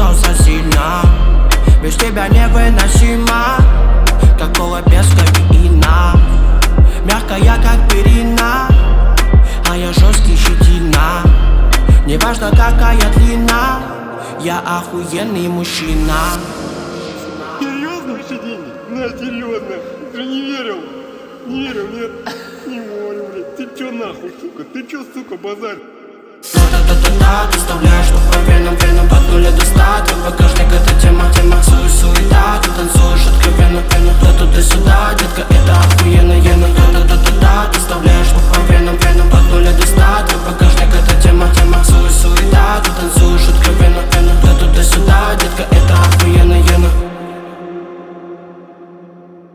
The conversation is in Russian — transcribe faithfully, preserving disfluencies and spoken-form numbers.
запутался сильно. Без тебя невыносимо, какого без кофеина. Мягкая, как перина, а я жесткий щетина. Неважно, какая длина, я охуенный мужчина. Серьезно вообще деньги? На, серьезно. Ты не верил? Не верил, нет? Не верю, блядь. Ты чё нахуй, сука? Ты чё, сука, базарь? Та-та-та-та-та, ты вставляешь, что по венам, венам от нуля до ста. Твой багажник это тема, тема.